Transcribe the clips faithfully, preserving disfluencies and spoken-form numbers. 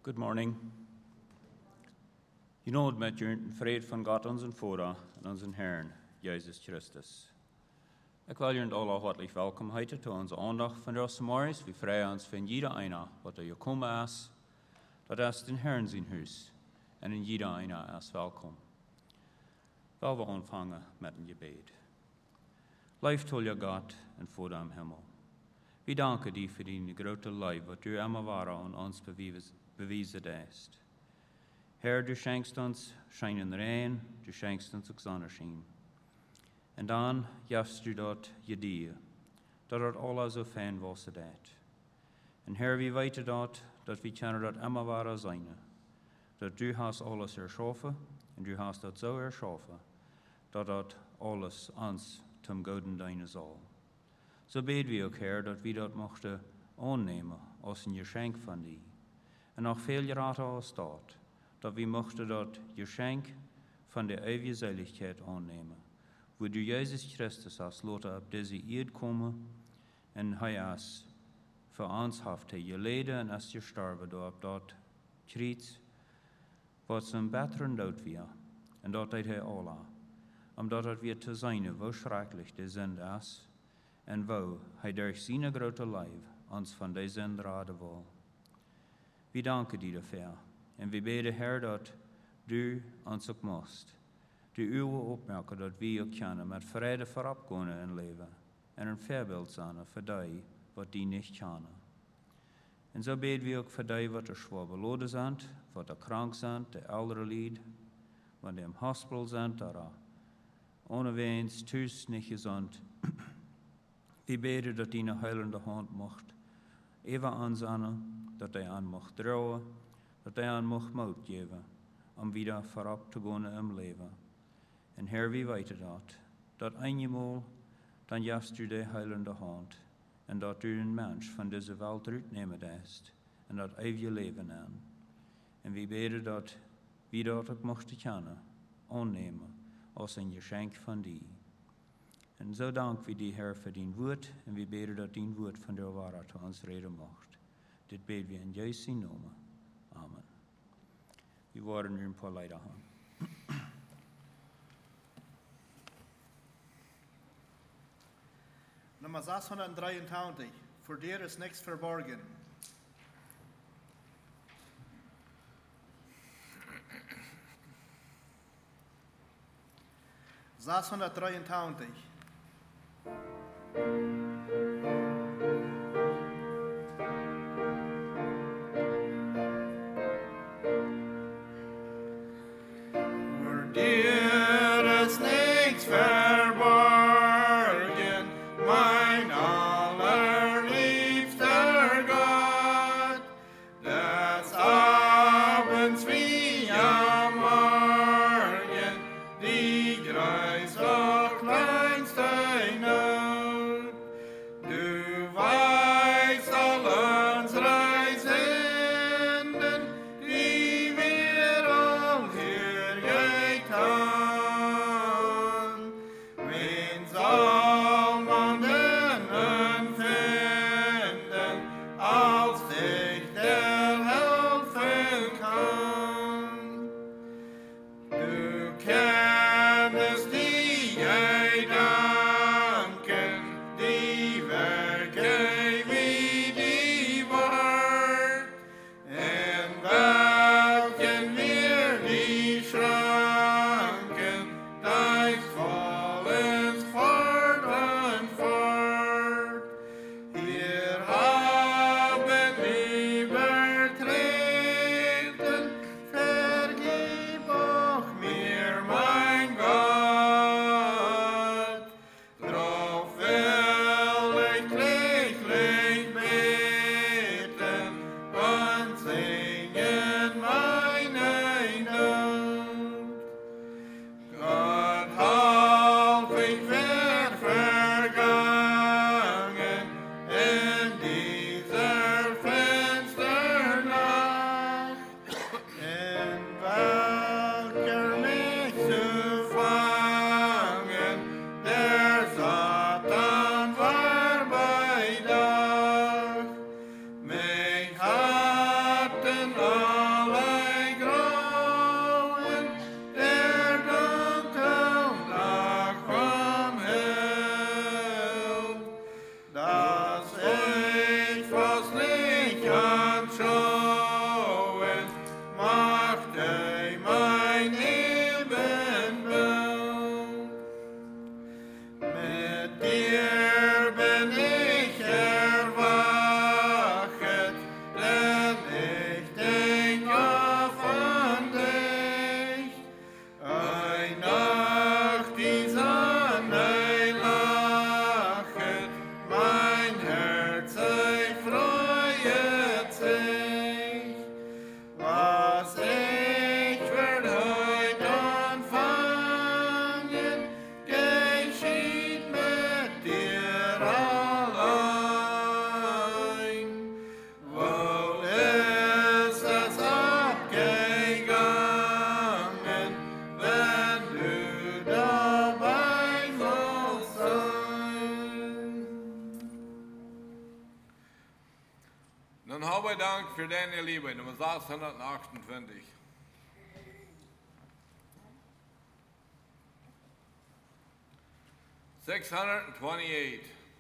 Good morning. Je know met je vrede van God onze Vader en onze Heer, Jezus Christus. Ik wil jullie alle hartelijk welkom heten tot onze aandacht van deze morgens. We vrij ons van jeder einer, wat er gekomen is, dat is den Herrn zijn huis. En in jeder einer is welkom. Wel we ontvangen met een gebed. Lieftolle God en Vader im Himmel. We danken die voor die grote liefde, wat u immer waar aan ons bewezen hast. Herr, du schenkst uns scheinen rein, du schenkst uns ook zonneschijn. En dan jafst du dat je die, dat het alles zo fijn was dat. En Herr, we weten dat, dat we kunnen dat immer waar zijn. Dat du hast alles erschaffen, en du hast dat zo erschaffen, dat dat alles ons zum Gouden dienen zal. Zo beten we ook, Herr, dat we dat mochten aannemen als een geschenk van die. En nog veel jaren als dat, dat we mochten dat geschenk van de eeuwige zaligheid aannemen. Wo du Jezus Christus hast laten op deze eerd komen, en hij is voor ons heeft hij geleden en is gestorven door op dat kruis, wat zijn betere dood weer, en dat deed hij alle, omdat het weer te zijn, hoe schrikkelijk de zonde is, en wo hij door zijn grote lijf ons van deze zonde raden wil. We danken die daarvoor, en we bidden, Herr, dat du ons ook moest. Du uwe opmerken dat we ook kunnen met vrede voorop kunnen in leven, en een voorbeeld zijn voor die wat die niet kunnen. En zo bidden we ook voor die wat er zwaar beloden zijn, wat er krank zijn, de oudere lied, wat im hospital zijn, dat er onweens thuis niet gezond. We bidden dat die een heilende hand mocht even aanzanen, dat hij aan mocht trouwen, dat hij aan mocht moed geven, om weer voorop te gaan in leven. En Heer, wie weten dat, dat eenmaal, dan jast u de heilende hand, en dat u een mens van deze wereld uitnemen hebt, en dat eeuwige leven aan. En we bidden dat wie dat ook mochten kennen, aannemen, als een geschenk van die. En zo danken we die Heer voor die woord, en we bidden dat die woord van de waarheid tot ons reden mocht. Dit bidden we in Jezus' naam. Amen. We worden nu een paar leider aan. Nummer zeshonderddreientwintig. Voor dir is niks verborgen. zeshonderddreientwintig. Voor dir is niks verborgen, mijn allerliefste God. Des Abends wie am Morgen, die größte, kleinste Not. Vater, dank für deine Liebe. Nummer sechshundertachtentwinzig. six hundred twenty-eight.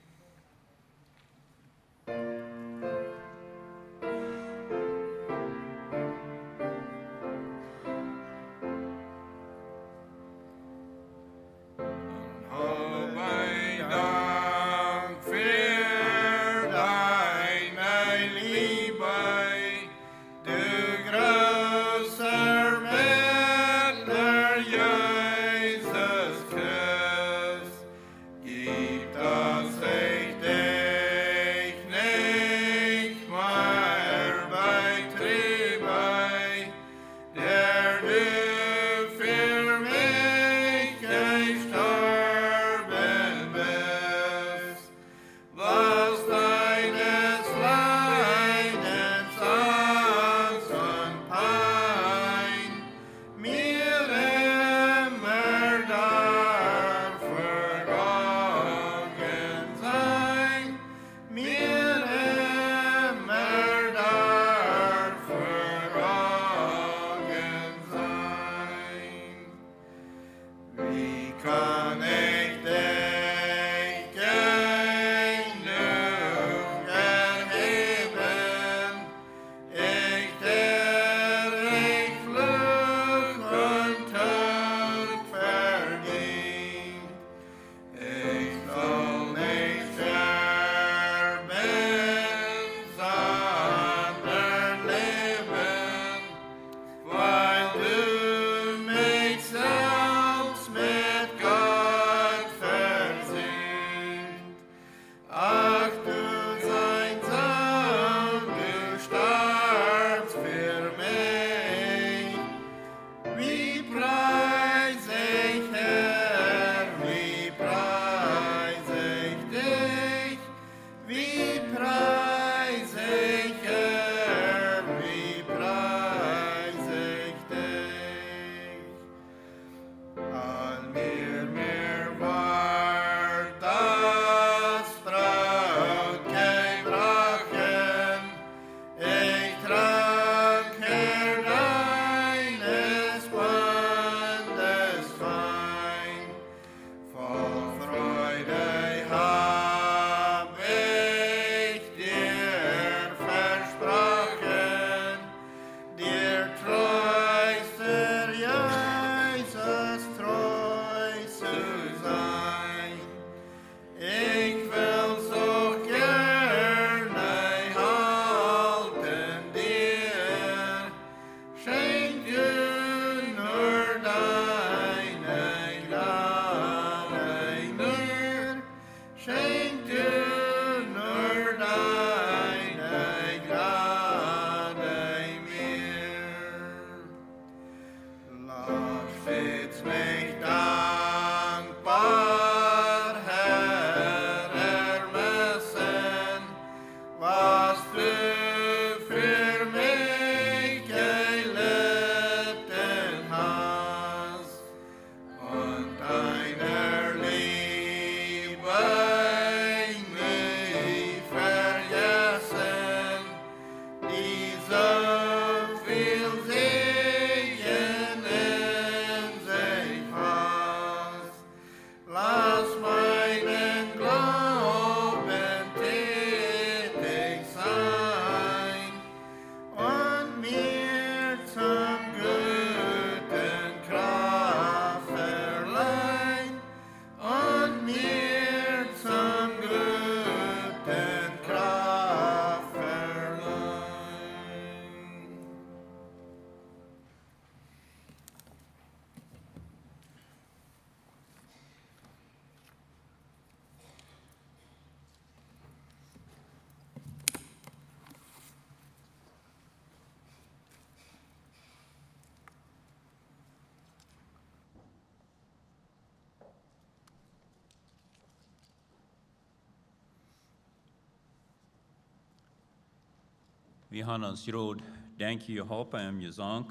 Vi han ons råd, denk je hoppen en je zank.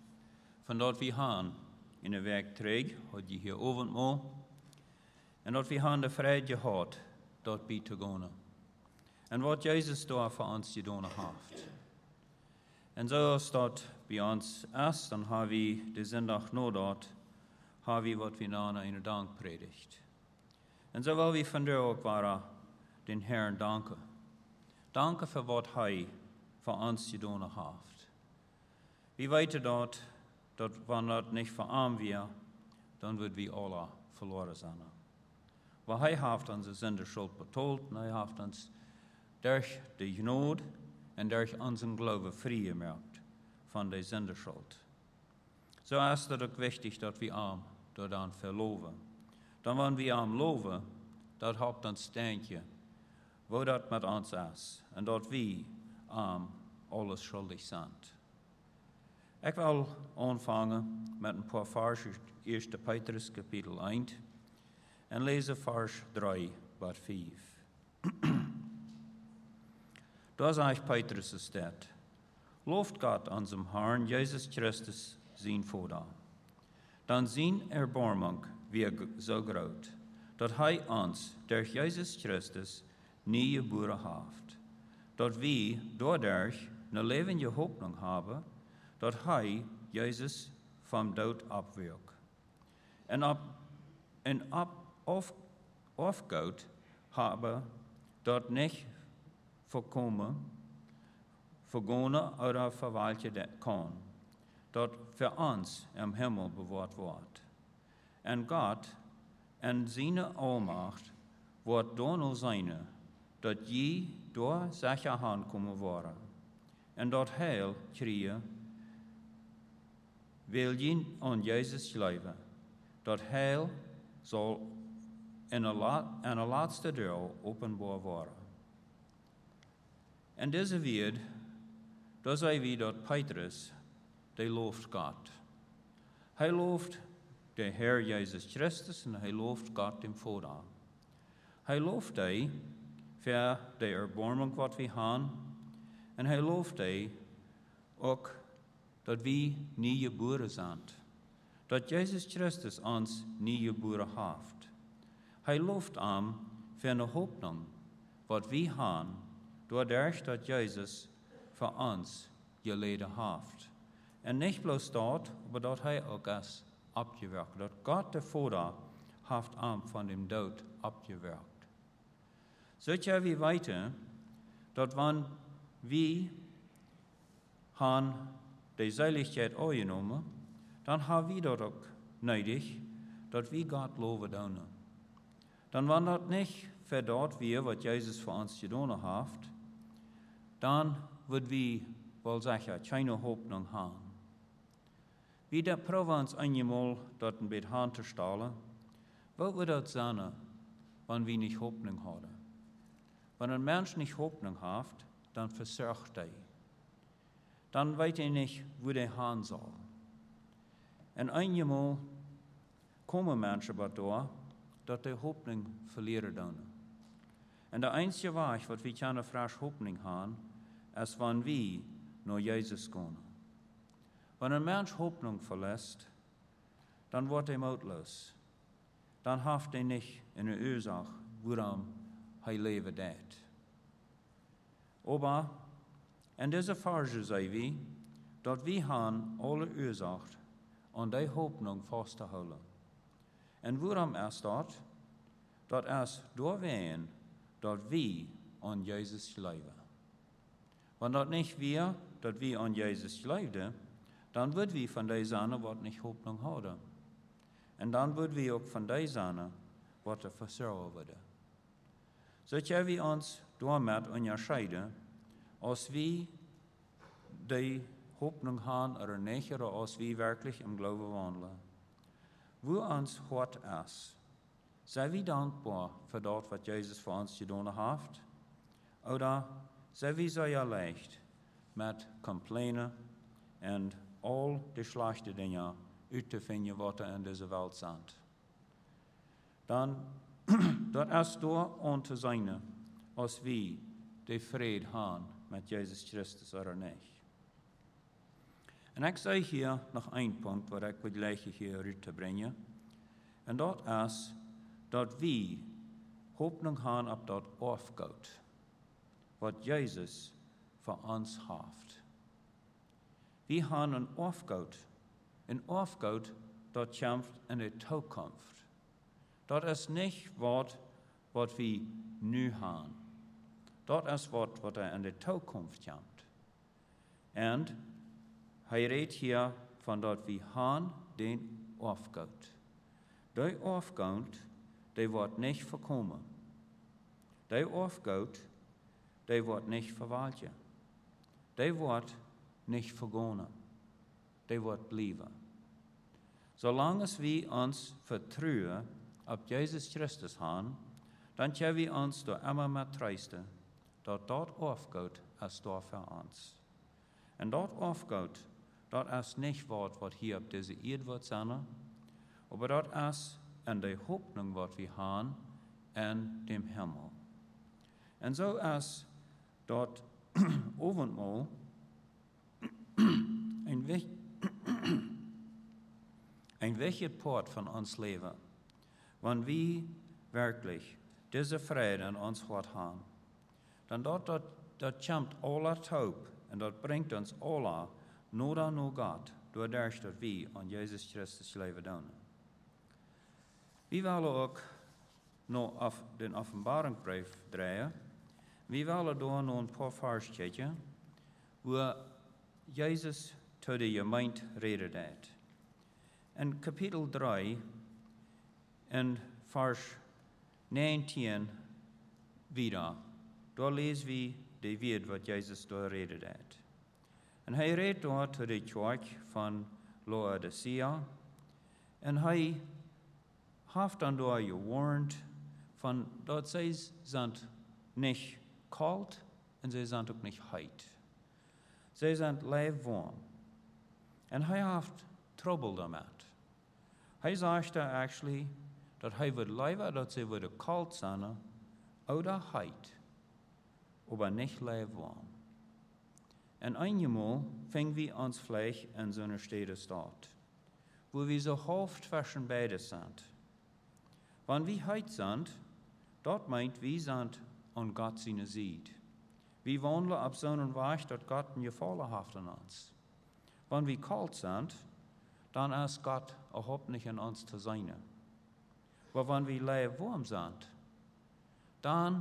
Van dat vi han in de weg treg, had je hier ovend mo. En dat vi han de vrede had, dat bij te gaan. En wat Jezus daar voor ons gedaan heeft. En zoals dat bij ons is, dan hebben we de zondag nodig, hebben we wat we na een dank predigt. En zo wil we vandaag ook waren den Herrn danken. Danken voor wat Hij voor ons gedaan heeft. We weten dat, dat wanneer dat niet voor arm weer, dan worden we alle verloren zijn. Maar Hij heeft onze zonde schuld betaald en Hij heeft ons durch de genade en durch onze geloof vrijgemaakt van de zonde schuld. Zo is het ook wichtig dat we arm door dan verloven. Dan wanneer we arm loven, dat heeft een steentje, wo dat met ons is, en dat we arm alles schuldig zijn. Ik wil aanvangen met een paar versen uit eerste Petrus kapitel één en lezen vers drie tot vijf. Daar zegt Petrus es staat: Looft Gott unserem Herrn Jesus Christus zijn Vater. Dan zijn Erbarmung weer zo groot, dat Hij ons durch Jesus Christus nie geboren heeft, dat we doordat een levende Hoffnung hebben, dat Hij Jezus vom dood opwek. En op en op auf, aufgehouden hebben, dat niet voorkomen, vergonnen oder verwaltet kan, dat voor ons im Himmel bewaard wordt. En God en zijn almacht wordt door no zijne, dat je door zijn hand komen worden. En dat heil krijgen, wil je aan Jezus geloven. Dat heil zal in de, la, in de laatste deel openbaar worden. En deze weer, daar zei we dat Petrus, die looft God. Hij looft de Heer Jezus Christus en hij looft God dem Vader. Hij looft hij voor de erbarming wat we hebben. En hij looft hij ook dat we niet geboren zijn. Dat Jezus Christus ons niet geboren heeft. Hij looft hem voor een hoopning wat we hebben, doordat dat Jezus voor ons geleden heeft. En niet bloos dat, maar dat hij ook is opgewerkt. Dat God de Vader heeft hem van dem dood opgewerkt. Zodat we weten dat wanneer we han de Seiligkeit aangenomen, dan hebben we dat ook nodig, dat we God loven doen. Dan wanneer dat niet voor dat weer wat Jezus voor ons gedaan heeft, dan worden we wel zeggen, geen hoopning hebben. Wie dat probeert ons eenmaal dat een beetje aan te stellen, wat we dat zijn, wanneer we niet hoopning hebben. Wanneer een mens niet hoopning heeft, dan verzorgt hij. Dan weet hij niet hoe hij gaan zal. En eenmaal komen mensen wat door, dat de hoopning verliezen doen. En de enige weg wat we kunnen fresh hoopning hebben, is wanneer we naar Jezus gaan. Wanneer een mens hoopning verliest, dan wordt hij moedeloos. Dan heeft hij niet in de oorzaak waarom hij leven deed. Maar in deze verse zei we, dat we gaan alle oorzaak aan die hoopning vast te houden. En waarom is dat? Dat is doorwege dat we aan Jezus geloven. Wanneer dat niet weer, dat we aan Jezus geloven, dan worden we van die zane wat niet hoopning houden. En dan worden we ook van die zane wat er verzorgen worden. Zodat we ons daarmee onderscheiden, als we die hoopning hebben oder niet, oder als we werkelijk im Glauben wandelen. Wo ons hart is, zijn we dankbaar voor dat wat Jezus voor ons gedaan heeft? Oder zijn we zo leicht met complainen en al de slechte dingen uit te vinden wat er in deze wereld zijn? Dan, dat is door aan te zijn, als we de vrede hebben met Jezus Christus oder niet. En ik zei hier nog één punt wat ik wil leggen hier uit te brengen. En dat is dat we hoopning hebben op dat afgoed wat Jezus voor ons heeft. We haben een afgoed. Een afgoed dat kämpft in de toekomst. Dat is niet wat, wat we nu hebben. Dat is wat, wat er in de toekomst komt. En hij redt hier van dat we hebben den afgoed. Die afgoed, die wordt niet voorkomen. Die afgoed, die wordt niet verwaltet. Die wordt nicht vergonnen. Die wordt blijven. Zolang we ons vertrouwen op Jezus Christus hebben, dan kunnen we ons door immer meer troosten, dat dat afgoed is door voor ons. En dat afgoed, dat is niet wat, wat hier op deze aarde wordt zijn, maar dat is in de hoopning wat we hebben in dem Himmel. En zo is dat avondmaal een, wich, een wichtig part van ons leven. Wanneer we werkelijk deze vrede in ons hart hebben, dan dat, dat, dat komt aller hoop en dat brengt ons aller nodig naar God, doordat dat we aan Jezus Christus leven doen. We willen ook nog af den Offenbaringsbrief draaien. We willen door nog een paar vers kijken, waar Jezus tot de gemeente redet. In kapitel drie, in vers negentien wieder, daar lezen we de woord wat Jezus daar redet. En hij redt daar tot de kerk van Laodicea, en hij heeft dan daar gewarnt van dat zij zijn niet kalt en zij zijn ook niet heet. Zij zijn leefwarm. En hij heeft trouble daarmee. Hij zegt daar actually dat hij wil liever dat ze worden kalt zijn, oder heet, aber niet leefwarm. En eenmaal vingen we ons vlees in zo'n stede staat, wo we zo half zwischen beide zijn. Wanneer we heet zijn, dat meint we zijn aan God zijn zijde. We wandelen op zo'n weg dat God een gevallen heeft aan ons. Wanneer we kalt zijn, dan is God ook niet in ons te zijn. Maar wanneer we leefwarm zijn, dan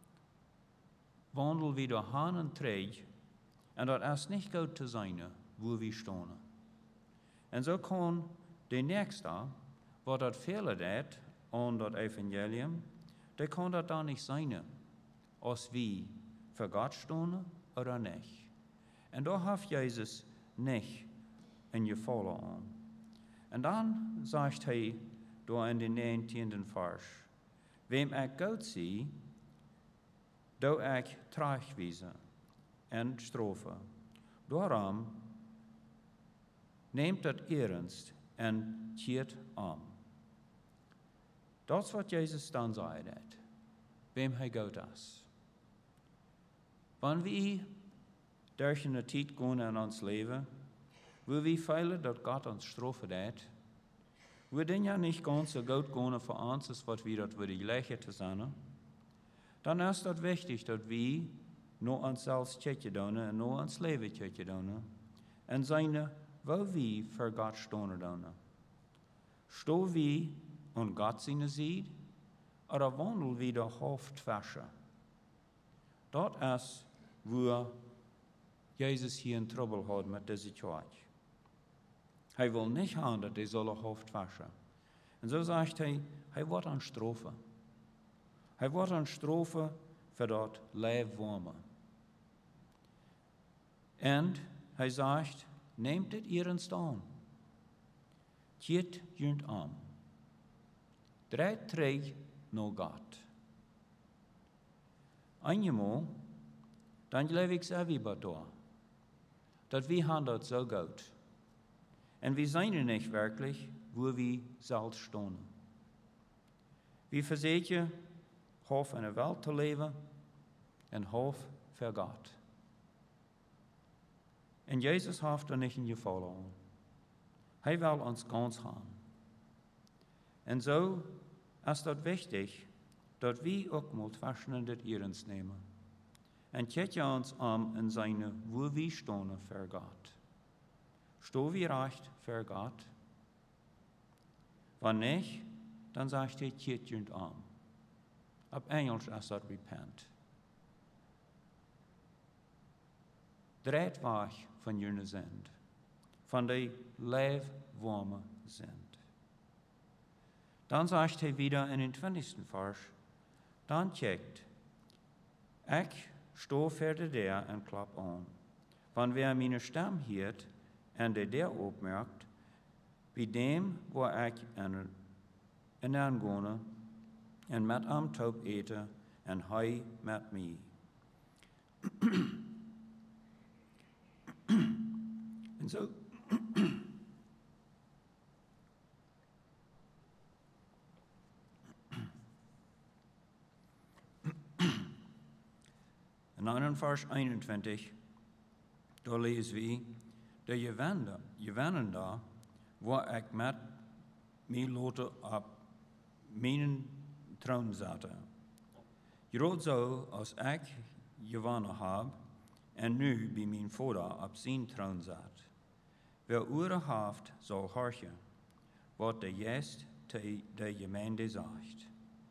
wandelen we door haan en treeg, en dat is niet goed te zijn, waar we staan. En zo kan de nächste, wat dat vele deed aan dat evangelium, die kan dat dan niet zijn, als we voor God staan oder niet. En daar heeft Jezus niet een gevallen aan. En dan zegt hij door in de negentiende vers, wem ik goed zie, doe ik terechtwijzen en straffen. Daarom neemt dat ernst en keert om. Dat is wat Jezus dan zei, dat. Wem hij goed is. Wanneer we durch een tijd gaan in ons leven, wo we feilen dat God ons straffen deed, we den ja niet ganz so gut gaan voor ons als wat we dat willen leggen te zijn, dan is dat wichtig dat we naar onszelf kijken doen en naar ons leven kijken doen en zijn waar we voor God staan doen. Staan we aan God zijn zijde, oder wandelen we de hoofdwasser? Dat is waar Jezus hier in trouble had met deze kerk. Hij wil niet gaan dat hij zullen hoofd waschen. En zo zegt hij, hij wordt aan straffen. Hij wordt aan straffen voor dat leefwarme. En hij zegt, neemt het ernst aan. Keert junt aan. Draait terug naar God. Eenmaal, dan geloof ik zelf bij door. Dat we gaan dat zo goed. En we zijn er niet werkelijk, waar we zelf staan. We verzetten half in de wereld te leven en half voor God. En Jezus heeft er niet in gevallen aan. Hij wil ons kans gaan. En zo is dat wichtig, dat we ook moet waschen dit ernst nemen. En kijken ons aan in zijn waar we staan voor God. Sto wie recht für Gott? Wenn nicht, dann sagt er, keert je om. Op Engels is dat repent. Draait weg van je zend, van de leefwarme zend. Dan zegt hij weer in het twintigste vers, dan checkt, ik sto verder daar en klap aan. Wanneer wer mijn stem hiert en de der opmerkt, bij dem waar ik in aangone en met am taub eten en hij met mij. En zo. En dan in vers eenentwintig, daar lezen we, dat je wende, je wenden daar, waar ik met mij loten op mijn troon zette. Je rood zo als ik gewonnen heb, en nu bij mijn vader op zijn troon zat. Wer uren heeft, zal horchen, wat de jest de gemeente zegt.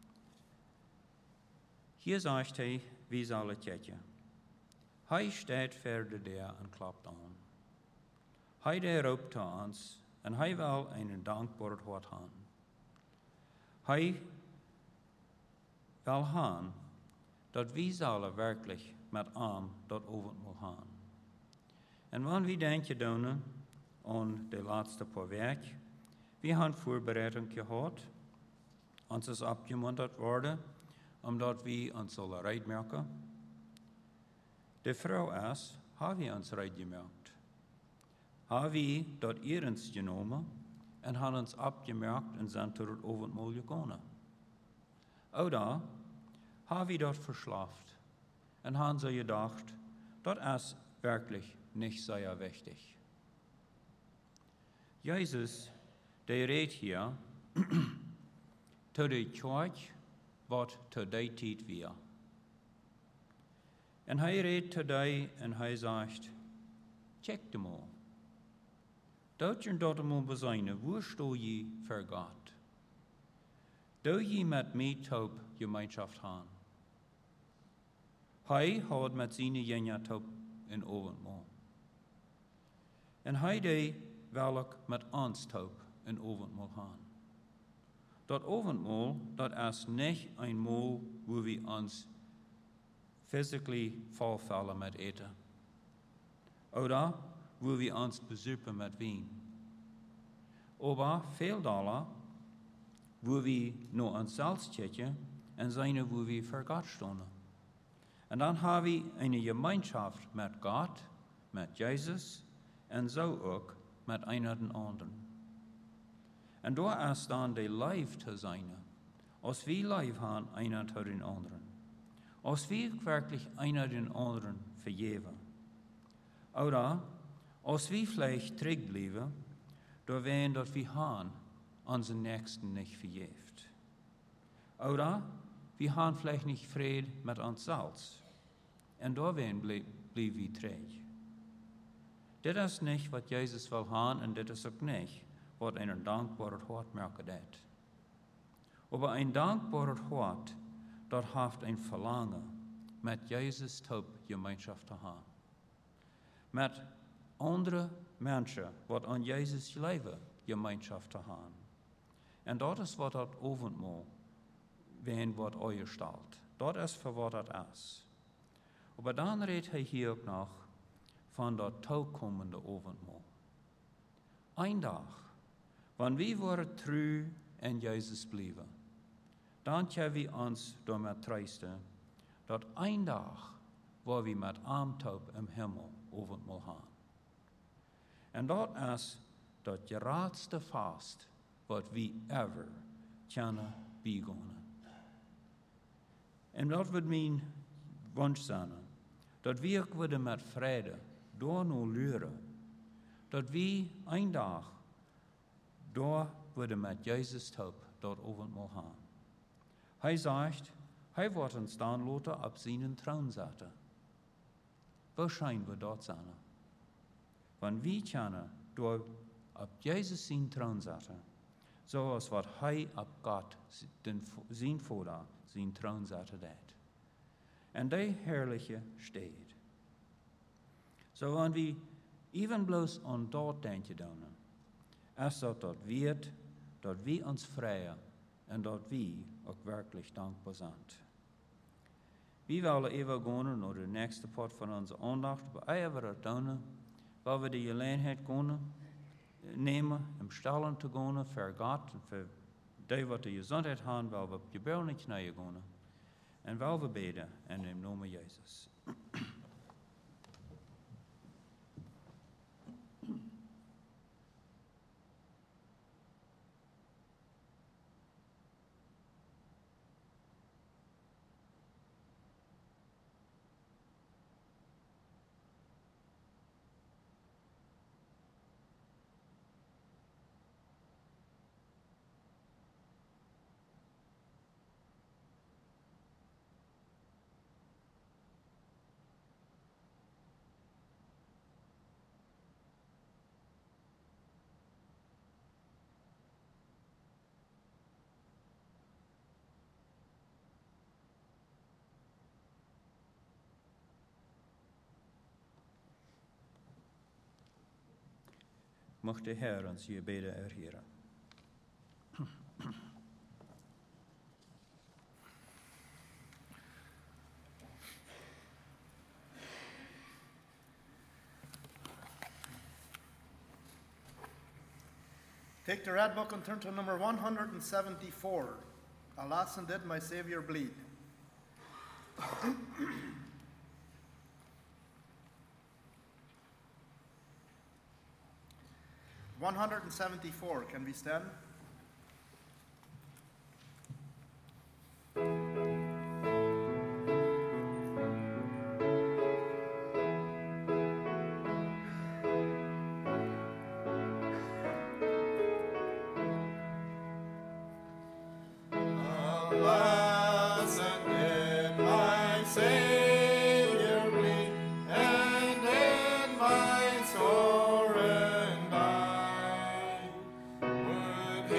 Hier zegt hij, wie zal het jetten? Hij staat verder daar en klapt aan. Hij der roept ons, en hij wil een dankbaar hart hebben. Hij wil hebben, dat wie zullen werkelijk met hem dat avondmaal gaan. En wanneer we denken doen aan de laatste paar weken, we hebben voorbereiding gehad, ons is opgemunterd worden, omdat we ons zullen rijden. De vrouw is, hebben we ons rijden gemerkt? Hebben we dat eerens genomen en hebben ons opgemerkt en zijn tot het avondmaal gekomen? Oder hebben we dat verslaafd en hebben ze gedacht, dat is werkelijk niet zeer wichtig. Jezus, die redt hier, tot de kerk wat tot die tijd weer. En hij redt tot die en hij zegt, check dem al. Dat je dat eenmaal bezinnen, waar sto je voor God? Doe je met mij taub gemeenschap aan? Hij houdt met zijn jenja taub in avondmaal. En hij deed welk met ons taub in avondmaal gaan. Dat avondmaal, dat is niet een maal waar we ons physically volvallen met eten. Oder waar we ons bezuipen met wijn. Aber veel dollar, waar we naar onszelf kijken en zijn waar we voor God staan. En dan hebben we een gemeenschap met God, met Jezus en zo ook met een en anderen. En daar is dan de lijf te zijn, als we lijf hebben een tot den anderen. Als we werkelijk een tot den anderen vergeven. Oder als we vielleicht terugblijven, door ween dat we gaan onze nächsten niet vergeeft. Oder we gaan vielleicht niet vrede met onszelf. En door ween blijven we terug. Dit is niet wat Jezus wil gaan en dit is ook niet wat een dankbaar hart merken deed. Maar een dankbaar hart, dat heeft een verlangen met Jezus top gemeenschap te gaan. Met andere mensen wat aan Jezus leven gemeenschap te gaan. En dat is wat dat avondmaal wen wat euer stelt. Dat is voor wat dat is. Maar dan redt hij hier ook nog van dat toekomende avondmaal. Een dag, wanneer we worden trouw en Jezus blijven, dan kunnen we ons daarmee troosten dat een dag waar we met armtoop in hemel avondmaal gaan. En dat is dat grootste vast wat we ever kunnen begonnen. En dat wordt mijn wens zijn, dat we ook worden met vrede door nu leren, dat we een dag door worden met Jezus top dat avondmaal gaan. Hij zegt, hij wordt ons dan laten op zijn troon zetten. Waarschijnlijk we dat zijn. Want we kunnen door op Jezus zijn troon zette, zoals wat hij op God, den, zijn Vader, zijn troon zette deed. En die heerlijke steed. Zo aan wie even bloos aan dat denken doen, als dat dat weet, dat we ons vrijen en dat we ook werkelijk dankbaar zijn. We willen even gaan naar de nächste part van onze aandacht, waar we dat doen, waar we de gelegenheid gaan nemen, om stillen te gaan voor God en voor die wat de gezondheid hebben, waar we op je beelden knieën gaan. En waar we bidden in de naam van Jezus. Mocht de Heer ons je beden erheren. Take the red book and turn to number one hundred seventy-four. Alas, and did my Savior bleed? one hundred seventy-four, can we stand? Alas, and did my Savior bleed, and in my sorrow and die, would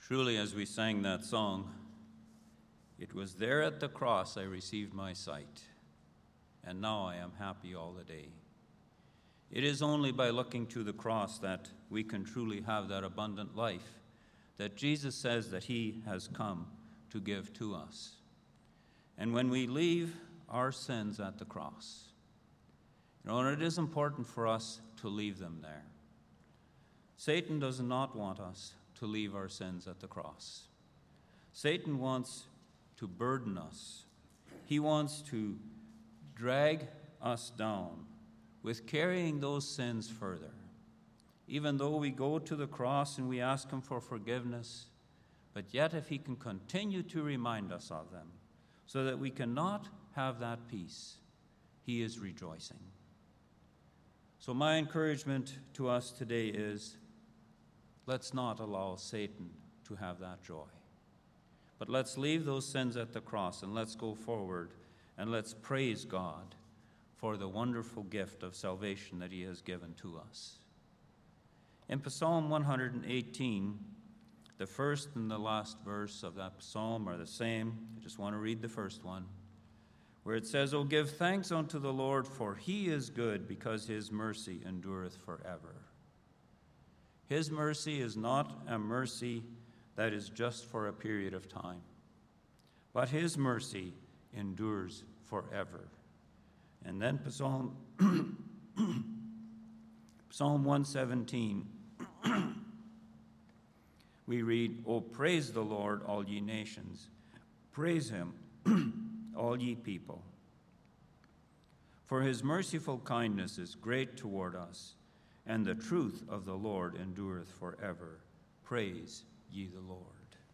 Truly, as we sang that song, it was there at the cross I received my sight, and now I am happy all the day. It is only by looking to the cross that we can truly have that abundant life that Jesus says that he has come to give to us. And when we leave our sins at the cross, you know, and it is important for us to leave them there. Satan does not want us to leave our sins at the cross. Satan wants to burden us. He wants to drag us down with carrying those sins further. Even though we go to the cross and we ask him for forgiveness, but yet if he can continue to remind us of them so that we cannot have that peace, he is rejoicing. So my encouragement to us today is, let's not allow Satan to have that joy. But let's leave those sins at the cross and let's go forward and let's praise God for the wonderful gift of salvation that he has given to us. In Psalm one hundred eighteen, the first and the last verse of that psalm are the same. I just want to read the first one, where it says, "O give thanks unto the Lord, for he is good, because his mercy endureth forever." His mercy is not a mercy that is just for a period of time, but his mercy endures forever. And then Psalm, Psalm one seventeen, we read, "O praise the Lord, all ye nations. Praise him, all ye people. For his merciful kindness is great toward us, and the truth of the Lord endureth forever. Praise ye the Lord."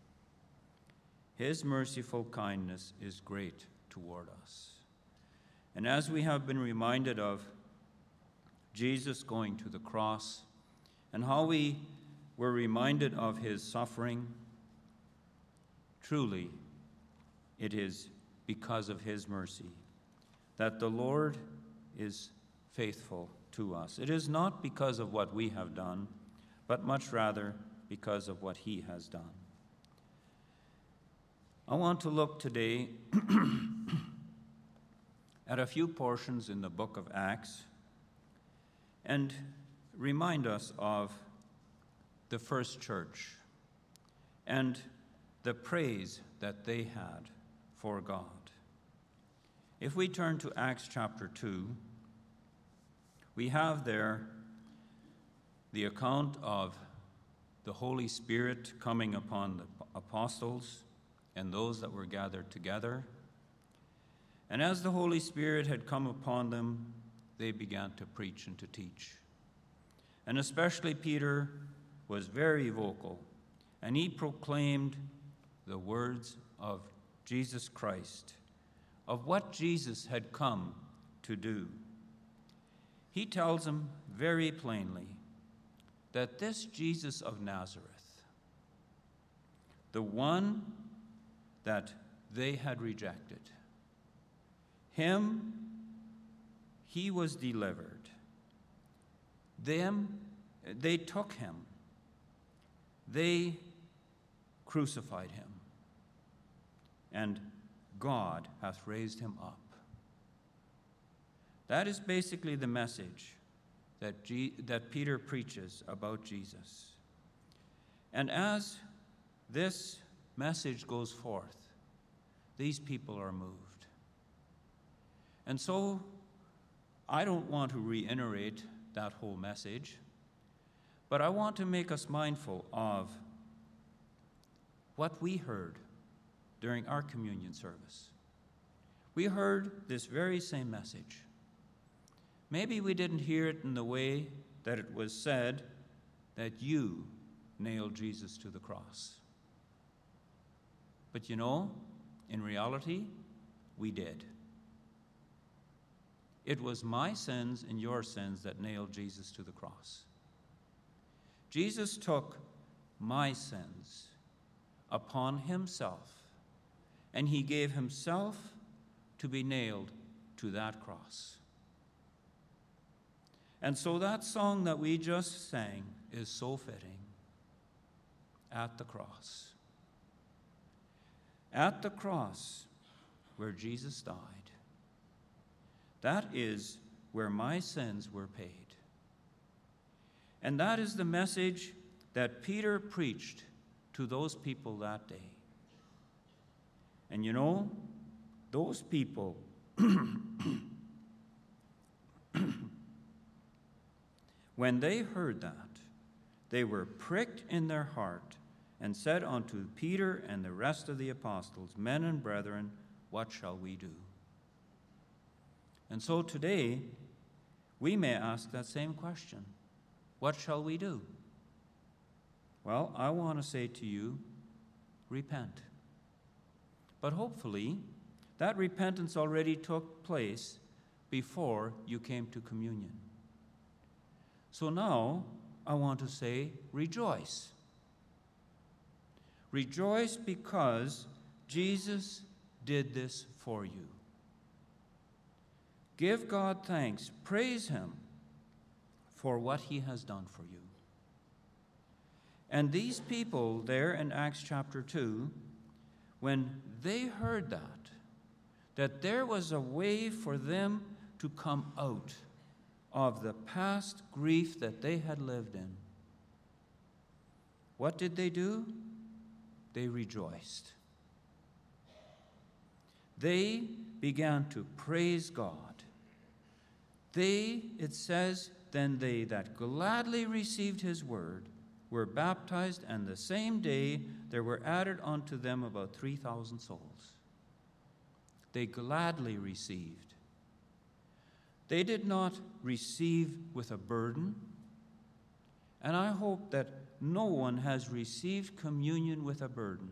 His merciful kindness is great toward us. And as we have been reminded of Jesus going to the cross and how we were reminded of his suffering, truly it is because of his mercy that the Lord is faithful to us. It is not because of what we have done, but much rather because of what he has done. I want to look today at a few portions in the book of Acts and remind us of the first church and the praise that they had for God. If we turn to Acts chapter two, we have there the account of the Holy Spirit coming upon the apostles and those that were gathered together. And as the Holy Spirit had come upon them, they began to preach and to teach. And especially Peter was very vocal, and he proclaimed the words of Jesus Christ, of what Jesus had come to do. He tells them very plainly that this Jesus of Nazareth, the one that they had rejected, him, he was delivered. Them, they took him. They crucified him. And God hath raised him up. That is basically the message that, G- that Peter preaches about Jesus. And as this message goes forth, these people are moved. And so I don't want to reiterate that whole message, but I want to make us mindful of what we heard during our communion service. We heard this very same message. Maybe we didn't hear it in the way that it was said, that you nailed Jesus to the cross. But you know, in reality, we did. It was my sins and your sins that nailed Jesus to the cross. Jesus took my sins upon himself, and he gave himself to be nailed to that cross. And so that song that we just sang is so fitting. at the cross. At the cross where Jesus died. That is where my sins were paid. And that is the message that Peter preached to those people that day. And you know, those people when they heard that, they were pricked in their heart and said unto Peter and the rest of the apostles, Men and brethren, what shall we do? And so today, we may ask that same question. What shall we do? Well, I want to say to you, repent. But hopefully, that repentance already took place before you came to communion. So now, I want to say, rejoice. Rejoice because Jesus did this for you. Give God thanks. Praise Him for what He has done for you. And these people there in Acts chapter two, when they heard that, that there was a way for them to come out of the past grief that they had lived in, what did they do? They rejoiced. They began to praise God. They, it says, then they that gladly received His word were baptized, and the same day there were added unto them about three thousand souls. They gladly received. They did not receive with a burden, and I hope that no one has received communion with a burden,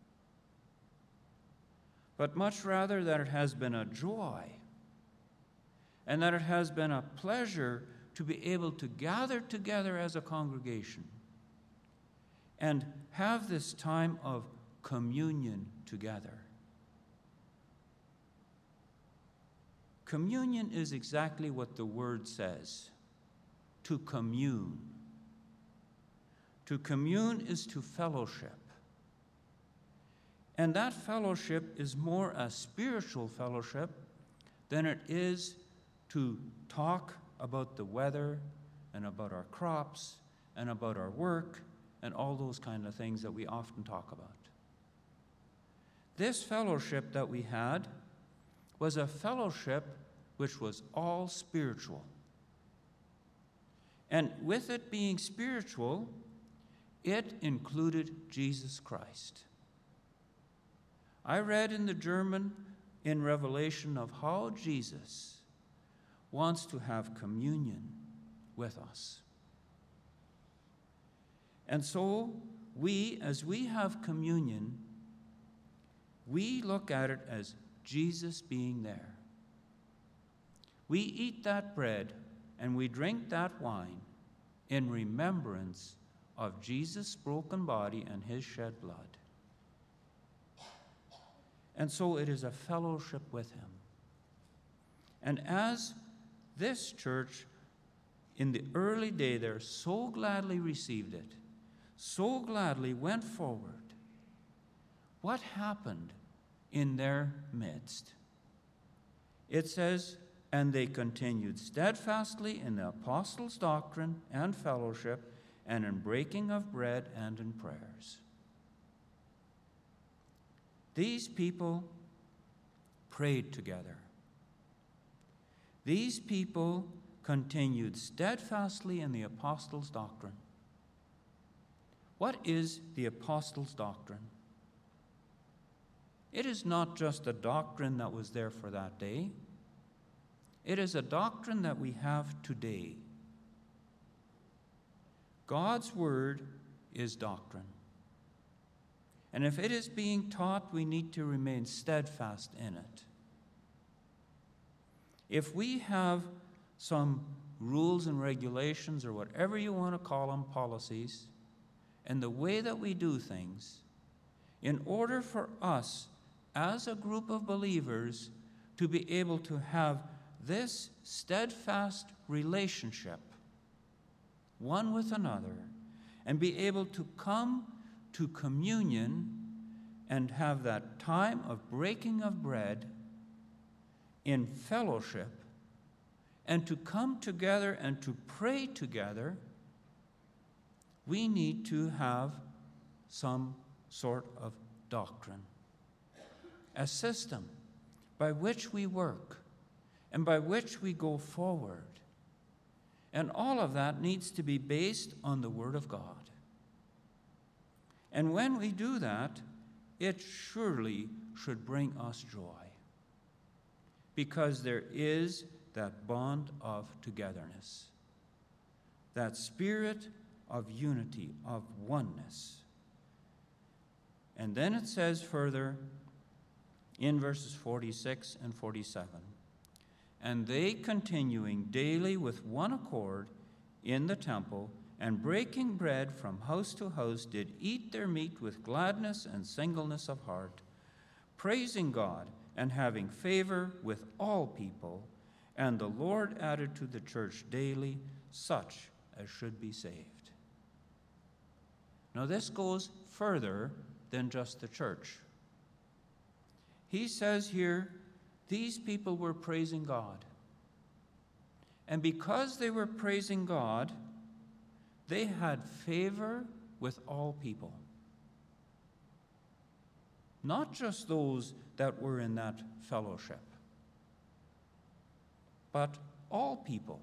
but much rather that it has been a joy and that it has been a pleasure to be able to gather together as a congregation and have this time of communion together. Communion is exactly what the word says, to commune. To commune is to fellowship. And that fellowship is more a spiritual fellowship than it is to talk about the weather and about our crops and about our work and all those kind of things that we often talk about. This fellowship that we had was a fellowship which was all spiritual. And with it being spiritual, it included Jesus Christ. I read in the German in Revelation of how Jesus wants to have communion with us. And so we, as we have communion, we look at it as Jesus being there. We eat that bread and we drink that wine in remembrance of Jesus' broken body and His shed blood. And so it is a fellowship with Him. And as this church in the early day there so gladly received it, so gladly went forward, what happened in their midst? It says, and they continued steadfastly in the apostles' doctrine and fellowship, and in breaking of bread and in prayers. These people prayed together. These people continued steadfastly in the apostles' doctrine. What is the apostles' doctrine? It is not just a doctrine that was there for that day. It is a doctrine that we have today. God's word is doctrine. And if it is being taught, we need to remain steadfast in it. If we have some rules and regulations, or whatever you want to call them, policies, and the way that we do things, in order for us as a group of believers to be able to have this steadfast relationship one with another and be able to come to communion and have that time of breaking of bread in fellowship and to come together and to pray together, we need to have some sort of doctrine, a system by which we work and by which we go forward. And all of that needs to be based on the Word of God. And when we do that, it surely should bring us joy, because there is that bond of togetherness, that spirit of unity, of oneness. And then it says further in verses forty-six and forty-seven, and they continuing daily with one accord in the temple, and breaking bread from house to house, did eat their meat with gladness and singleness of heart, praising God and having favor with all people. And the Lord added to the church daily such as should be saved. Now this goes further than just the church. He says here, these people were praising God. And because they were praising God, they had favor with all people. Not just those that were in that fellowship, but all people.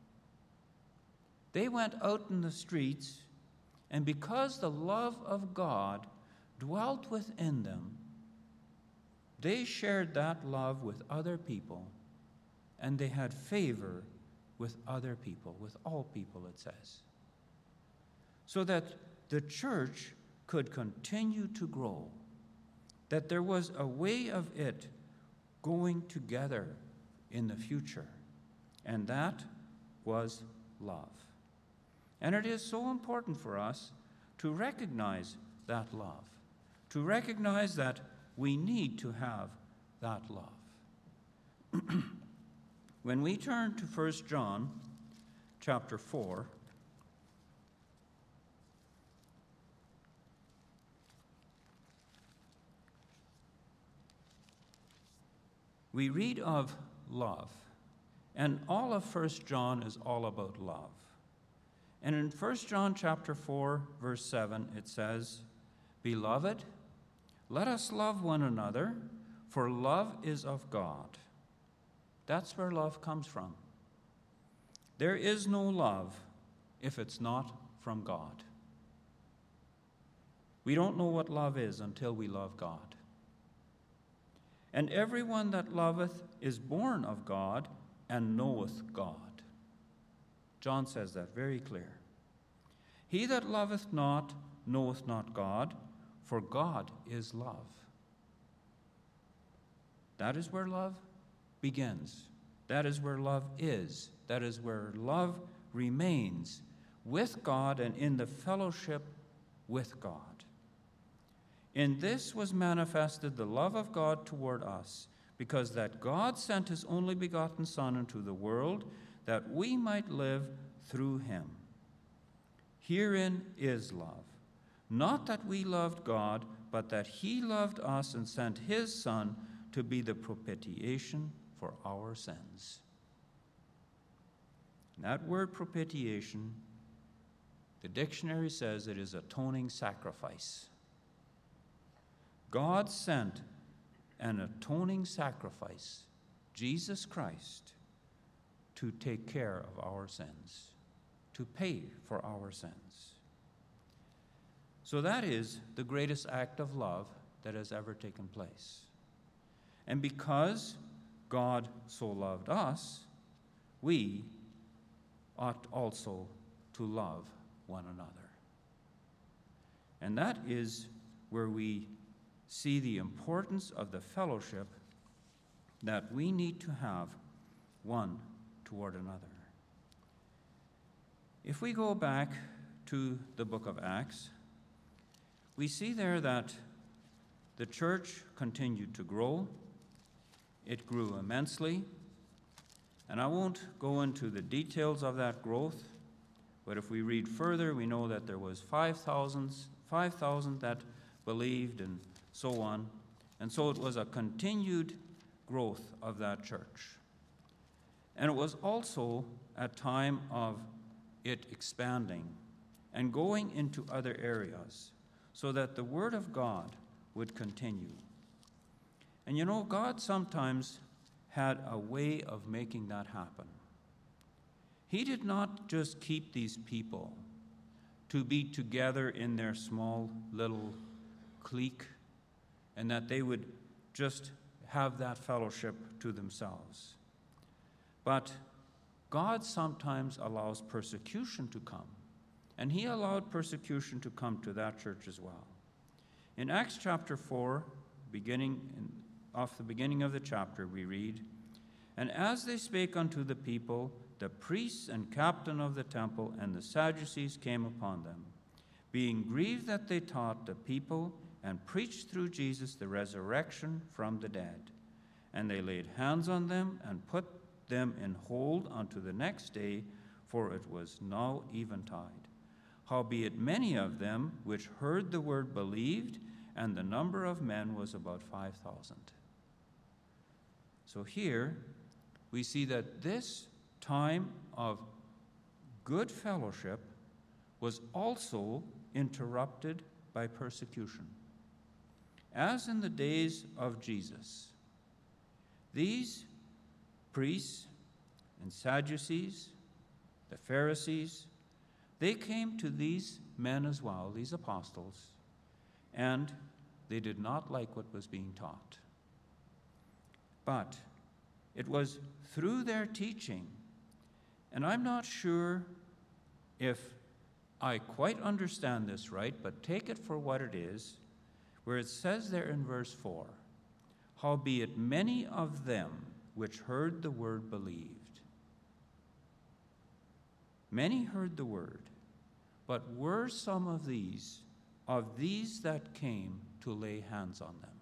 They went out in the streets, and because the love of God dwelt within them, they shared that love with other people, and they had favor with other people, with all people, it says. So that the church could continue to grow, that there was a way of it going together in the future, and that was love. And it is so important for us to recognize that love, to recognize that we need to have that love. When we turn to First John chapter four, we read of love, and all of First John is all about love. And in First John chapter four, verse seven, it says, "Beloved, let us love one another, for love is of God." That's where love comes from. There is no love if it's not from God. We don't know what love is until we love God. And everyone that loveth is born of God and knoweth God. John says that very clear. He that loveth not knoweth not God, for God is love. That is where love begins. That is where love is. That is where love remains, with God and in the fellowship with God. In this was manifested the love of God toward us, because that God sent his only begotten Son into the world, that we might live through him. Herein is love, not that we loved God, but that he loved us and sent his Son to be the propitiation for our sins. And that word propitiation, the dictionary says it is atoning sacrifice. God sent an atoning sacrifice, Jesus Christ, to take care of our sins, to pay for our sins. So that is the greatest act of love that has ever taken place. And because God so loved us, we ought also to love one another. And that is where we see the importance of the fellowship that we need to have one toward another. If we go back to the book of Acts, we see there that the church continued to grow. It grew immensely. And I won't go into the details of that growth, but if we read further, we know that there was five thousand five thousand that believed, and so on. And so it was a continued growth of that church. And it was also a time of it expanding and going into other areas so that the Word of God would continue. And you know, God sometimes had a way of making that happen. He did not just keep these people to be together in their small little clique and that they would just have that fellowship to themselves. But God sometimes allows persecution to come, and he allowed persecution to come to that church as well. In Acts chapter four, beginning in, off the beginning of the chapter, we read, "And as they spake unto the people, the priests and captain of the temple and the Sadducees came upon them, being grieved that they taught the people and preached through Jesus the resurrection from the dead. And they laid hands on them and put them in hold unto the next day, for it was now eventide. Howbeit many of them which heard the word believed, and the number of men was about five thousand. So here we see that this time of good fellowship was also interrupted by persecution. As in the days of Jesus, these priests and Sadducees, the Pharisees, they came to these men as well, these apostles, and they did not like what was being taught. But it was through their teaching, and I'm not sure if I quite understand this right, but take it for what it is, where it says there in verse four, howbeit many of them which heard the word believed. Many heard the word, but were some of these, of these that came to lay hands on them?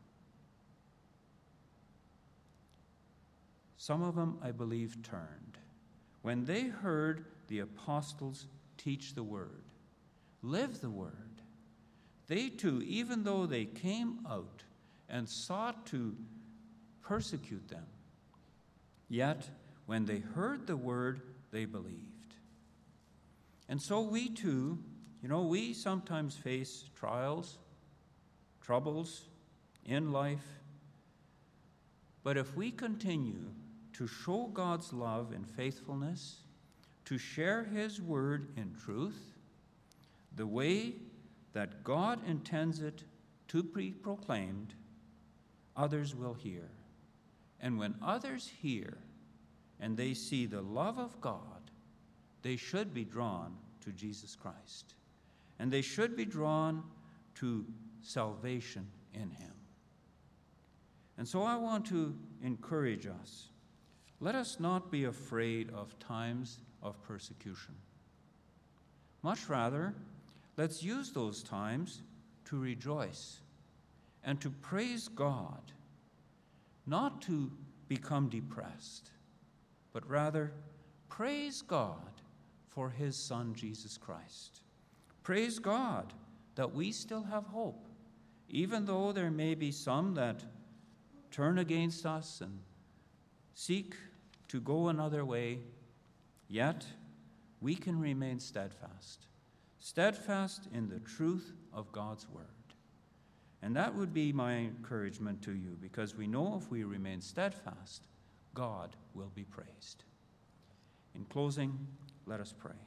Some of them, I believe, turned. When they heard the apostles teach the word, live the word, they too, even though they came out and sought to persecute them, yet when they heard the word, they believed. And so we too, you know, we sometimes face trials, troubles in life, but if we continue to show God's love in faithfulness, to share his word in truth, the way that God intends it to be proclaimed, others will hear. And when others hear and they see the love of God, they should be drawn to Jesus Christ. And they should be drawn to salvation in him. And so I want to encourage us. Let us not be afraid of times of persecution. Much rather, let's use those times to rejoice and to praise God, not to become depressed, but rather praise God for his Son, Jesus Christ. Praise God that we still have hope, even though there may be some that turn against us and seek to go another way, yet we can remain steadfast, steadfast in the truth of God's word. And that would be my encouragement to you, because we know if we remain steadfast, God will be praised. In closing, let us pray.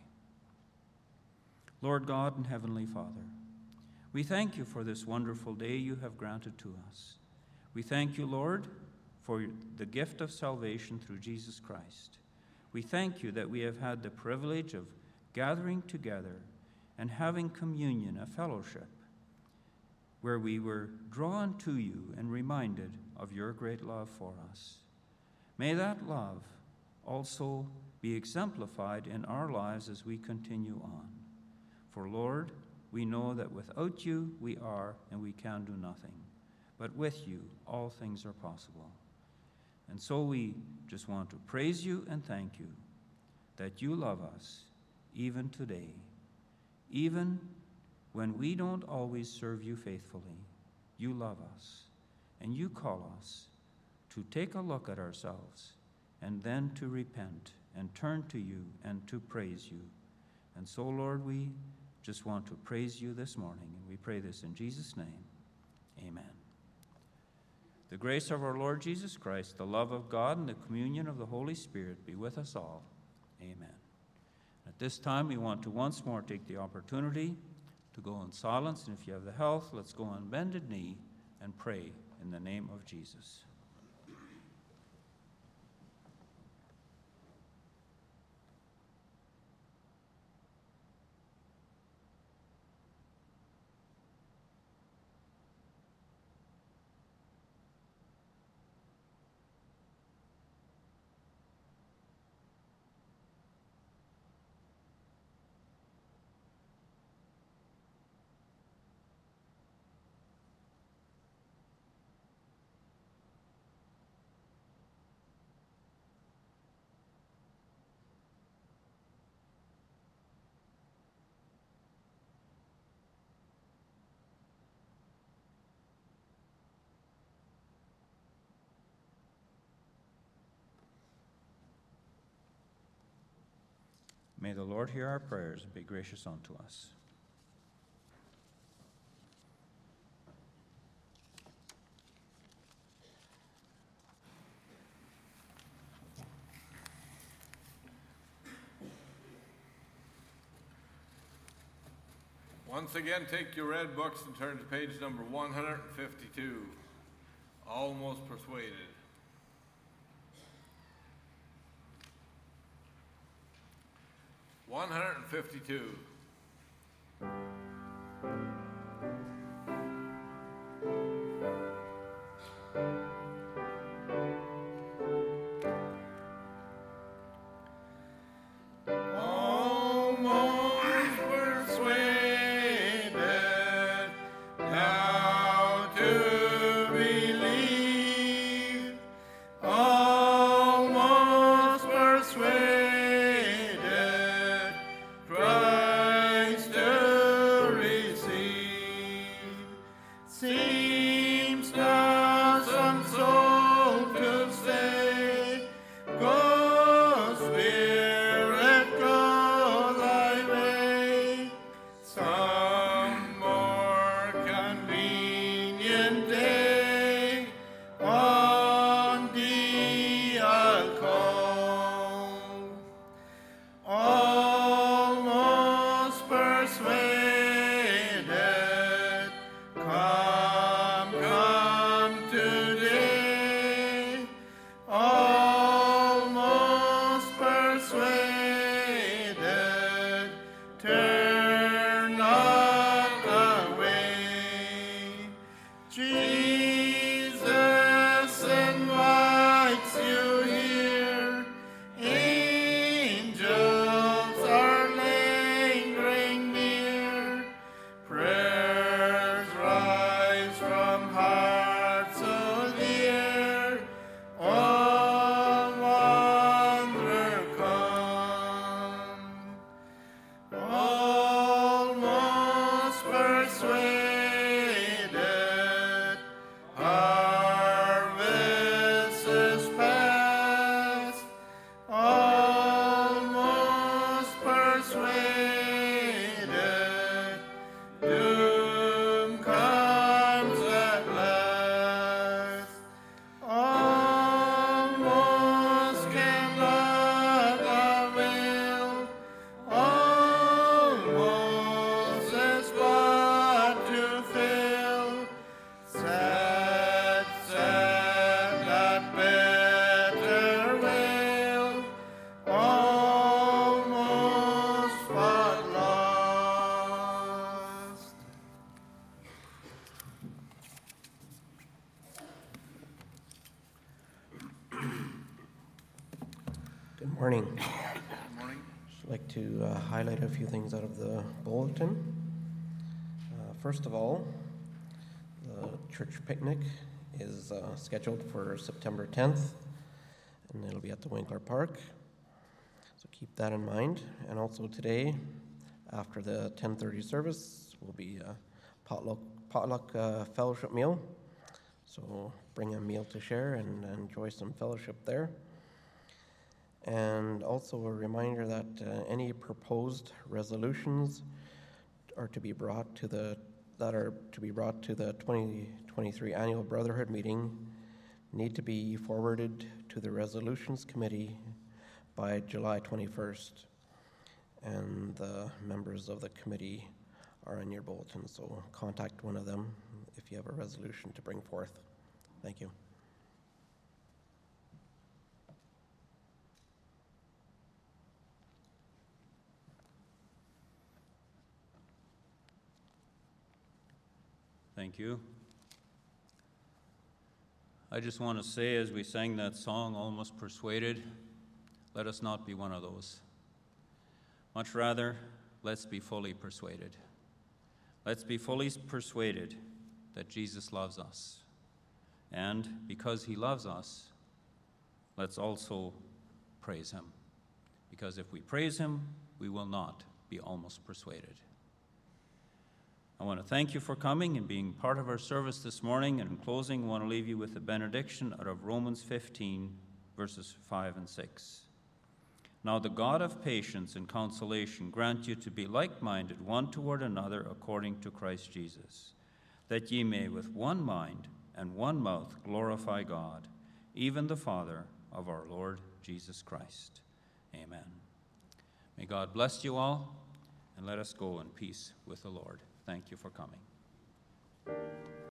Lord God and Heavenly Father, we thank you for this wonderful day you have granted to us. We thank you, Lord, for the gift of salvation through Jesus Christ. We thank you that we have had the privilege of gathering together and having communion, a fellowship, where we were drawn to you and reminded of your great love for us. May that love also be exemplified in our lives as we continue on. For, Lord, we know that without you we are and we can do nothing, but with you all things are possible. And so we just want to praise you and thank you that you love us even today, even when we don't always serve you faithfully, you love us, and you call us to take a look at ourselves and then to repent and turn to you and to praise you. And so, Lord, we just want to praise you this morning, and we pray this in Jesus' name. Amen. The grace of our Lord Jesus Christ, the love of God, and the communion of the Holy Spirit be with us all. Amen. At this time, we want to once more take the opportunity to go in silence, and if you have the health, let's go on bended knee and pray in the name of Jesus. May the Lord hear our prayers and be gracious unto us. Once again, take your red books and turn to page number one hundred fifty-two. Almost Persuaded. one hundred fifty-two. Morning. Good morning. I'd like to uh, highlight a few things out of the bulletin. Uh, first of all, the church picnic is uh, scheduled for September tenth, and it'll be at the Winkler Park. So keep that in mind. And also today, after the ten thirty service, will be a potluck, potluck uh, fellowship meal. So bring a meal to share and enjoy some fellowship there. And also a reminder that uh, any proposed resolutions are to be brought to the that are to be brought to the twenty twenty-three annual Brotherhood meeting need to be forwarded to the Resolutions Committee by July twenty-first. And the members of the committee are in your bulletin, so contact one of them if you have a resolution to bring forth. Thank you. Thank you. I just want to say, as we sang that song, Almost Persuaded, let us not be one of those. Much rather, let's be fully persuaded. Let's be fully persuaded that Jesus loves us. And because he loves us, let's also praise him. Because if we praise him, we will not be almost persuaded. I want to thank you for coming and being part of our service this morning. And in closing, I want to leave you with a benediction out of Romans fifteen, verses five and six. Now the God of patience and consolation grant you to be like-minded one toward another according to Christ Jesus, that ye may with one mind and one mouth glorify God, even the Father of our Lord Jesus Christ. Amen. May God bless you all, and let us go in peace with the Lord. Thank you for coming.